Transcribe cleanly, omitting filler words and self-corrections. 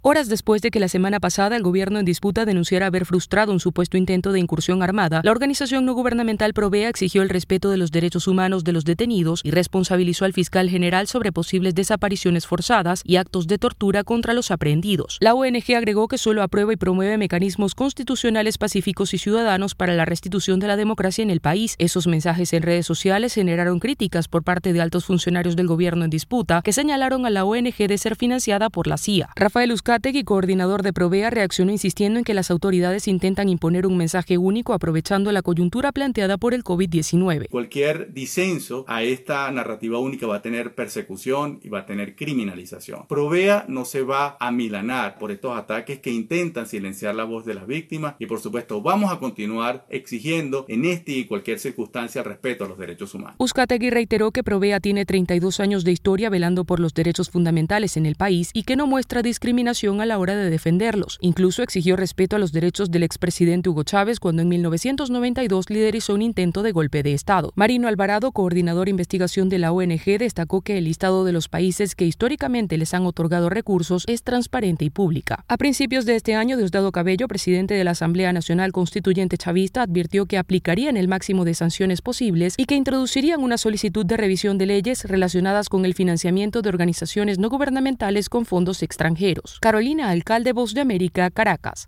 Horas después de que la semana pasada el gobierno en disputa denunciara haber frustrado un supuesto intento de incursión armada, la organización no gubernamental Provea exigió el respeto de los derechos humanos de los detenidos y responsabilizó al fiscal general sobre posibles desapariciones forzadas y actos de tortura contra los aprehendidos. La ONG agregó que solo aprueba y promueve mecanismos constitucionales pacíficos y ciudadanos para la restitución de la democracia en el país. Esos mensajes en redes sociales generaron críticas por parte de altos funcionarios del gobierno en disputa que señalaron a la ONG de ser financiada por la CIA. Rafael Uzcategui, coordinador de Provea, reaccionó insistiendo en que las autoridades intentan imponer un mensaje único aprovechando la coyuntura planteada por el COVID-19. Cualquier disenso a esta narrativa única va a tener persecución y va a tener criminalización. Provea no se va a amilanar por estos ataques que intentan silenciar la voz de las víctimas y, por supuesto, vamos a continuar exigiendo en esta y cualquier circunstancia el respeto a los derechos humanos. Uzcategui reiteró que Provea tiene 32 años de historia velando por los derechos fundamentales en el país y que no muestra discriminación a la hora de defenderlos. Incluso exigió respeto a los derechos del expresidente Hugo Chávez cuando en 1992 liderizó un intento de golpe de Estado. Marino Alvarado, coordinador de investigación de la ONG, destacó que el listado de los países que históricamente les han otorgado recursos es transparente y pública. A principios de este año, Diosdado Cabello, presidente de la Asamblea Nacional Constituyente Chavista, advirtió que aplicarían el máximo de sanciones posibles y que introducirían una solicitud de revisión de leyes relacionadas con el financiamiento de organizaciones no gubernamentales con fondos extranjeros. Carolina Alcalde, Voz de América, Caracas.